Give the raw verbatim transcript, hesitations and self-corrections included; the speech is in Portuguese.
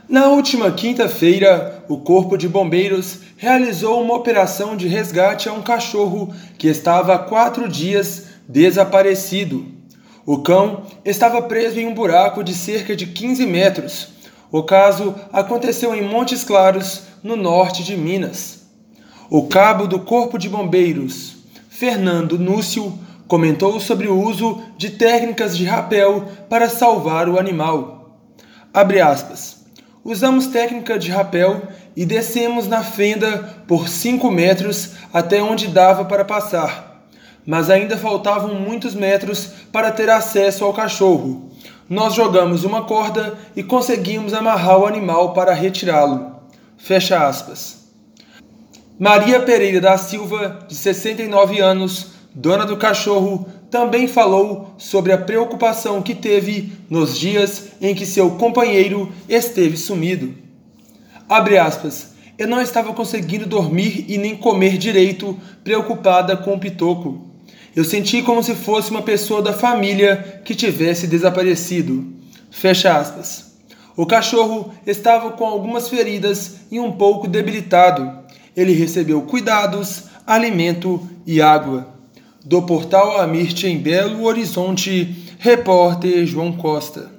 Na última quinta-feira, o Corpo de Bombeiros realizou uma operação de resgate a um cachorro que estava há quatro dias desaparecido. O cão estava preso em um buraco de cerca de quinze metros. O caso aconteceu em Montes Claros, no norte de Minas. O cabo do Corpo de Bombeiros, Fernando Núcio, comentou sobre o uso de técnicas de rapel para salvar o animal. Abre aspas. Usamos técnica de rapel e descemos na fenda por cinco metros até onde dava para passar. Mas ainda faltavam muitos metros para ter acesso ao cachorro. Nós jogamos uma corda e conseguimos amarrar o animal para retirá-lo. Fecha aspas. Maria Pereira da Silva, de sessenta e nove anos, dona do cachorro, também falou sobre a preocupação que teve nos dias em que seu companheiro esteve sumido. Abre aspas. Eu não estava conseguindo dormir e nem comer direito, preocupada com o Pitoco. Eu senti como se fosse uma pessoa da família que tivesse desaparecido. Fecha aspas. O cachorro estava com algumas feridas e um pouco debilitado. Ele recebeu cuidados, alimento e água. Do portal Amirte em Belo Horizonte, repórter João Costa.